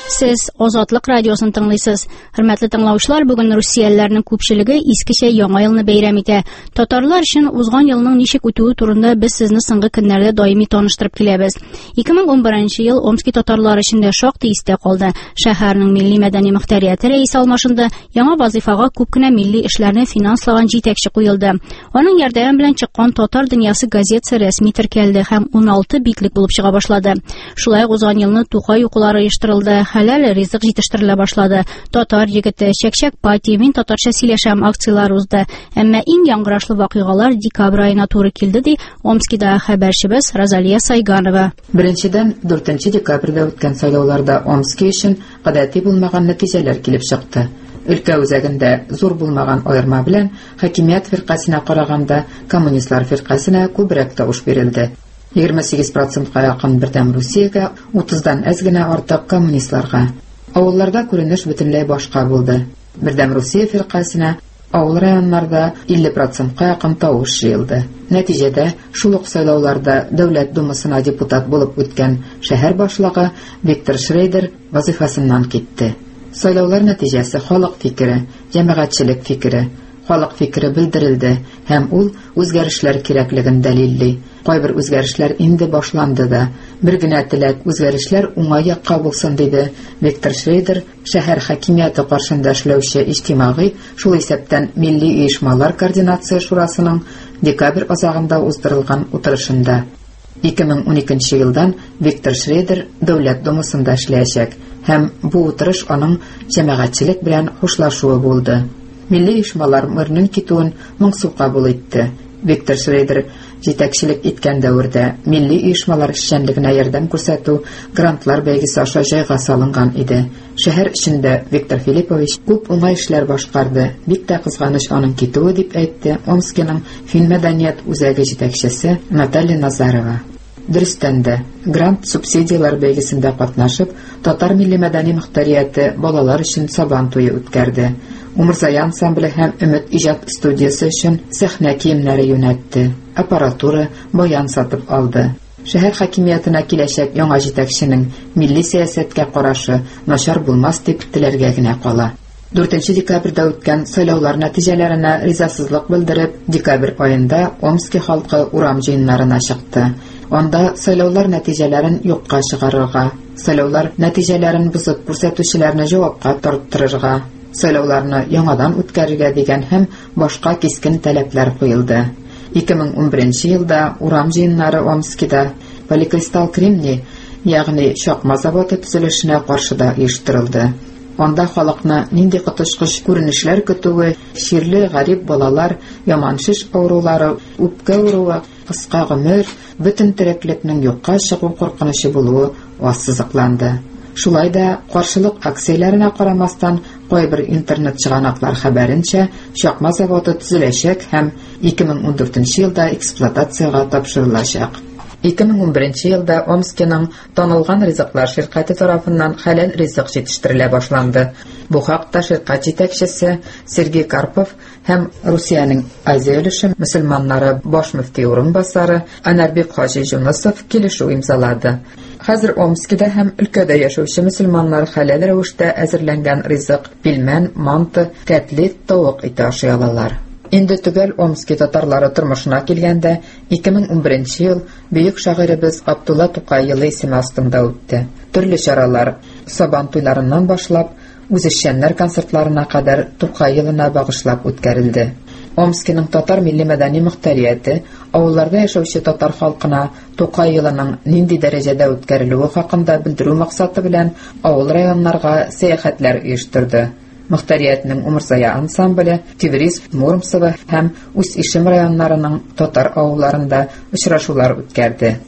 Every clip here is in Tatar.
Siz Озатлык радиосын тыңлыйсыз. Хөрмәтле тыңлаучылар, бүген русиялеләрнең күпчелеге искечә яңа елны бәйрәм итә. Татарлар өчен узган елның ничек үтүе турында без сезне соңгы көннәрдә даими таныштырып киләбез. 2011 ел Омски татарлары өчен дә шактый истә калды. Шәһәрнең милли мәдәни мөхтәрияте рәисе алмашында яңа вазифага күп кенә милли эшләрне финанслаган җитәкче куелды. Аның ярдәме белән чыккан Татар дөньясы газетасы рәсми теркәлде һәм 16 битлек булып чыга башлады. Шулай узган елны Тукай укулары оештырылды. Хәләл ризык җитештерелә башлады. Татар егете, Чәкчәк пати, мин татарча сөйләшәм акциялар узды. Әмма иң яңгырашлы вакыйгалар декабрь аена туры килде, ди Омскида хәбәрчебез Розалия Сайганова. Беренчедән 4 декабрьдә үткән сайлауларда Омски өчен гадәти булмаган нәтиҗәләр килеп чыкты. Өлкә үзәгендә зур булмаган аерма белән хакимият фиркасына караганда коммунистлар фиркасына күбрәк тавыш бирелде. 28%-ка якын Бердәм Русиягә, 30-дан әз генә артык коммунистларга. Авылларда күренеш бөтенләй башка булды. Бердәм Русия фиркасына авыл районнарда 50%-ка якын тавыш җыелды. Нәтиҗәдә шул ук сайлауларда Дәүләт Думасына депутат булып үткән шәһәр башлыгы Виктор Шрейдер вазифасыннан китте. Сайлаулар нәтиҗәсе халык фикере, җәмәгатьчелек фикере, халык фикере белдерелде һәм ул үзгәрешләр кирәклеген дәлилли. Кайбер үзгәрешләр инде башланды да. Бер генә теләк үзгәрешләр уңай якка булсын диде Виктор Шрейдер, шәһәр хакимияте каршында эшләүче иҗтимагый, шул исәптән милли оешмалар координация шурасының декабрь азагында уздырылган утырышында. 2012 елдан Виктор Шрейдер Дәүләт Думасында эшләячәк һәм бу утырыш аның җәмәгатьчелек белән хушлашуы булды. Милли оешмалар мөрнең китүен моңсу кабул итте. Виктор Шрейдер җитәкчелек иткән дәврдә милли оешмалар эшчәнлегенә ярдәм күрсәтү грантлар бәйгесе аша җайга салынган иде. Шәһәр эчендә Виктор Филиппович күп уңай эшләр башкарды. Бик тә кызганыч аның китүе дип әйтте Омскиның фин мәдәният үзәге җитәкчесе Наталья Назарова. Дөрестән дә, грант субсидиялар бәйгесендә катнашып, Татар милли мәдәни мөхтәрияте балалар өчен сабан туе үткәрде. Умырзая ансамбле һәм Өмет иҗат студиясе өчен сәхнә киемнәре юнәтте. Аппаратура, баян сатып алды. Шәһәр хакимиятына киләчәк яңа җитәкченең милли сәясәткә карашы начар булмас дип теләргә генә кала. 4 декабрьдә үткән сайлаулар нәтиҗәләренә ризасызлык белдереп, декабрь аенда Омски халкы урам җыеннарына чыкты. Анда сайлаулар нәтиҗәләрен юкка чыгарырга, сайлаулар нәтиҗәләрен бозып күрсәтүчеләрне җавапка тарттырырга, сайлауларны яңадан үткәрергә дигән һәм башка кискен таләпләр куелды. 2011 елда урам җыеннары Омскида Поликристалл кремний, ягъни чакма заводы төзелешенә каршы да оештырылды. Анда халыкны нинди коточкыч күренешләр көтүе, ширле гарип балалар, яман шиш авырулары, үпкә авыруы, кыска гомер, бөтен тереклекнең юкка чыгу куркынычы булуы ассызыкланды. Шулай да каршылык акцияләренә карамастан, кайбер интернет чыганаклар хәбәренчә, чакма заводы төзеләчәк һәм 2014 елда эксплуатациягә тапшырылачак. 2011 елда Омскиның танылган ризыклар ширкәте тарафыннан хәләл ризык җитештерелә башланды. Бу хакта ширкәт җитәкчесе Сергей Карпов һәм Русиянең Азия өлеше мөселманнары баш мөфти урынбасары Анарбек Хаҗи Җунысов килешү имзалады. Хәзер Омскида һәм өлкәдә яшәүче мөселманнар хәләл рәвештә әзерләнгән ризык, пилмән, манты, кәтлит, тавык ите ашый алалар. Инде төгәл Омски татарлары тормышына килгәндә 2011 ел бөек шагыйребез Абдулла Тукай елы исеме астында үтте. Төрле чаралар, сабан туйларыннан башлап, үзешчәннәр концертларына кадәр Тукай елына багышлап үткәрелде. Омскиның татар милли мәдәни мөхтәрияте авылларда яшәүче татар халкына Тукай елының нинди дәрәҗәдә үткәрелүе хакында белдерү максаты белән авыл районнарга сәяхәтләр оештырды. Мөхтәриятның Умырзая ансамбле Тевриз, Муромцево һәм Үз-Ишем районнарының татар авылларында очрашулар үткәрде.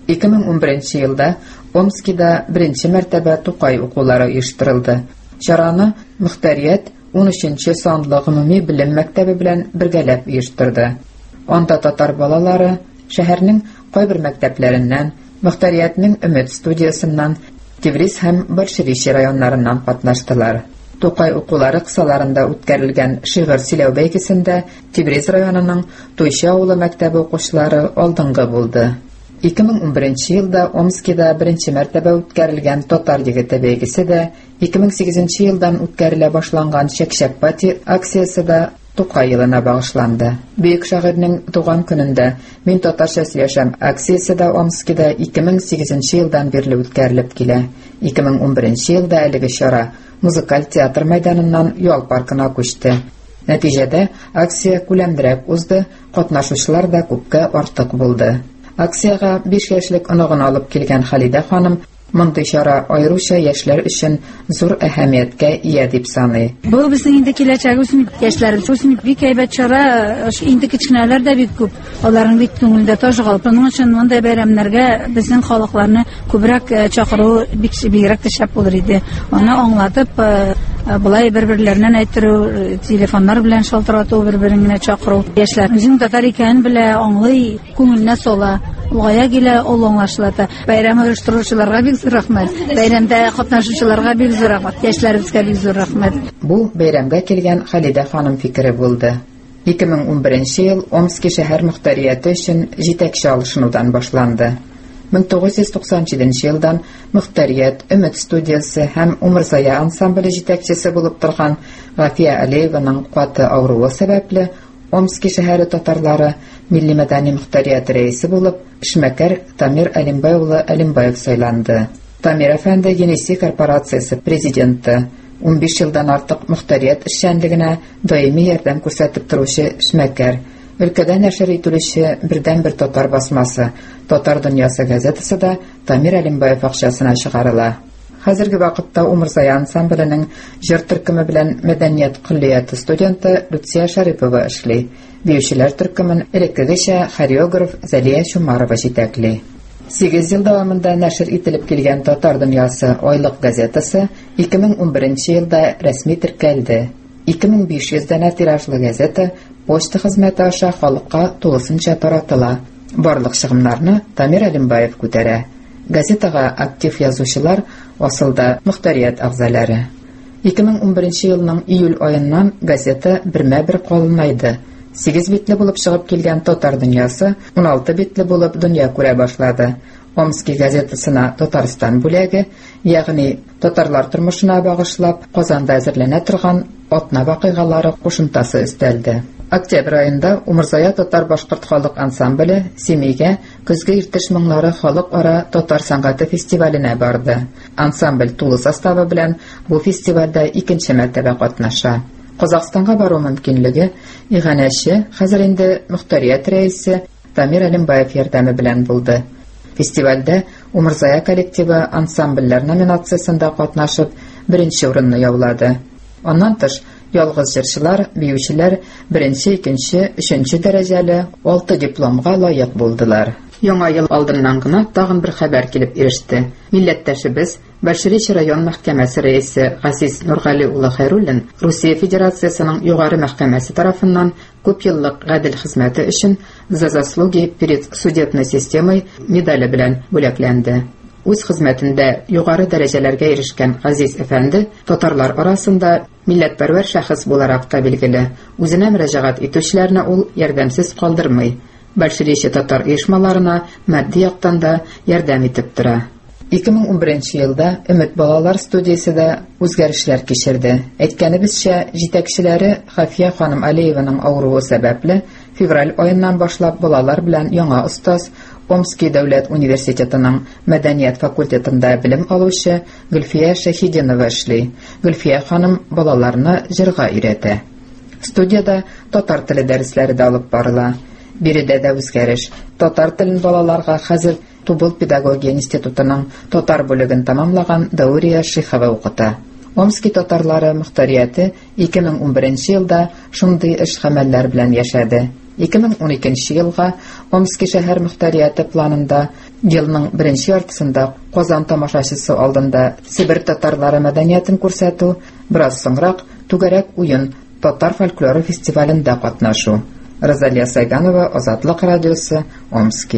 2011 елда Омскида беренче мәртәбә Тукай укулары оештырылды. Чараны мөхтәрият 13-нче санлы гомуми белем мәктәбе белән бергәләп оештырды. Анда татар балалары шәһәрнең кайбер мәктәпләреннән, мөхтәриятның Өмет студиясыннан, Тевриз һәм Большевичи районнарыннан катнаштылар. Тукай укулары кысаларында үткәрелгән шигырь сөйләү бәйгесендә Тевриз районының Туйчы авылы мәктәбе укучылары алдынгы булды. 2011 елда Омскида беренче мәртәбә үткәрелгән Татар егете бәйгесе дә, 2008 елдан үткәрелә башланган Чәкчәк-Пати акциясе дә Тукай елына багышланды. Бөек шагыйрьнең туган көнендә Мин татарча сөйләшәм акциясе дә Омскида 2008 елдан бирле үткәрелеп килә. 2011 елда әлеге чара музыкаль театр мәйданыннан Ял паркына күчте. Нәтиҗәдә акция күләмлерәк узды, катнашучылар да күпкә артык булды. Акцияга 5 яшьлек оныгын алып килгән Халидә ханым мондый чара аеруча яшьләр өчен зур әһәмияткә ия дип саный. Бу безнең инде киләчәк яшьләребез өчен бик әйбәт чара, инде кичкенәләр дә бик күп. Аларның бик күңелдә ташыгал. Буның өчен мондай бәйрәмнәргә безнең халыкларны күбрәк чакыру бигрәк тә шәп булыр иде. Аны аңлатып, булай бер-бирләреннән әйттерү, телефоннар белән шалтырату, бер-береңне чакыру. Яшьләр үзенең татар икәнен белә, аңлый, күңеленә сала. Улгая килә, ул аңлашылата. Бәйрәм оештыручыларга бик зур рәхмәт. Бәйрәмдә катнашучыларга бик зур рәхмәт. Яшьләребезгә бик зур рәхмәт. Бу бәйрәмгә килгән Халидә ханым фикере булды. 2011 ел Омский шәһәр мөхтәрияте өчен җитәкче алышынудан башланды. 1997 елдан мөхтәрият, Өмет студиясе һәм Умырзая ансамбле җитәкчесе булып торган Гафия Алиеваның каты авыруы сәбәпле Омский шәһәре татарлары милли мәдәни мөхтәрият рәисе булып Эшмәкәр Тамир Әлимбай улы Әлимбаев сайланды. Тамир әфәнде Енеси корпорациясе президенты, 15 елдан артык мөхтәрият эшчәнлегенә даими ярдәм күрсәтеп торучы Эшмәкәр, өлкәдә нәшер ителүче бердән-бер татар басмасы Татар дөньясы газетасы да Тамир Әлимбаев акчасына чыгарыла. Хәзерге вакытта Умырзая ансамбленең җыр төркеме белән мәдәният көллияте студенты Люция Шарипова эшли. Биючеләр төркемен элеккегечә хореограф Зәлия Чумарова җитәкли. 8 ел дәвамында нәшер ителеп килгән Татар дөньясы айлык газетасы 2011 елда рәсми теркәлде. 2500 дәнә тиражлы газета почта хезмәте аша халыкка тулысынча таратыла. Барлык чыгымнарны Тамир Әлимбаев күтәрә. Газетага актив язучылар асылда мөхтәрият әгъзалары. 2011 елның июль аеннан газета бермә-бер калынайды. 8 битле булып чыгып килгән Татар дөньясы 16 битле булып дөнья күрә башлады. Омский газетасына Татарстан бүләге, ягъни татарлар тормышына багышлап Казанда әзерләнә торган атна вакыйгалары кушымтасы өстәлде. Октябрь аенда Умырзая татар-башкорт халык ансамбле Семейгә көзге иртеш моңнары халыкара татар сәнгате фестиваленә барды. Ансамбль тулы составы белән бу фестивальдә икенче мәртәбә катнаша. Казакъстанга бару мөмкинлеге иганәче, хәзер инде мөхтәрият рәисе Тамир Әлимбаев ярдәме белән булды. Фестивальдә Умырзая коллективы ансамбльләр номинациясендә катнашып, беренче урынны яулады. Аннан тыш ялгыз җырчылар, биючеләр беренче, икенче, өченче дәрәҗәле 6 дипломга лаек булдылар. Яңа ел алдыннан гына тагын бер хәбәр килеп иреште. Милләттәшебез Баширич район мәхкәмәсе рәисе Газиз Нургали улы Хәйруллин Русия Федерациясының югары мәхкәмәсе тарафыннан күп еллык гадел хезмәте өчен за заслуги перед судебной системой медале белән бүләкләнде. Үз хезмәтендә югары дәрәҗәләргә ирешкән Газиз әфәнде татарлар арасында милләтпәрвәр шәхес буларак та билгеле. Үзенә мөрәҗәгать итүчеләрне ул ярдәмсез калдырмый. Баширич татар оешмаларына матди яктан да ярдәм итеп тора. 2011 елда Өмет балалар студиясе дә үзгәрешләр кичерде. Әйткәнебезчә, җитәкчеләре Хафия ханым Алиеваның авыруы сәбәпле февраль аеннан башлап балалар белән яңа остаз Омский дәүләт университетының мәдәният факультетында белем алучы Гөлфия Шәһидинова эшли. Гөлфия ханым балаларны җырга өйрәтә. Студияда татар теле дәресләре дә алып барыла. Биредә дә үзгәреш. Татар телен балаларга хәзер Тубыл педагогия институтының татар бүлеген тамамлаган Даурия Шихова укыта. Омский татарлары мөхтәрияте 2011 елда шундый эш гамәлләр белән яшәде. 2012 елга Омский шәһәр мөхтәрияте планында елның беренче яртысында Казан тамашачысы алдында Сибир татарлары мәдәниятен күрсәтү, бераз соңрак түгәрәк уен татар фольклоры фестивалендә катнашу. Розалия Сайганова, Азатлык радиосы, Омский.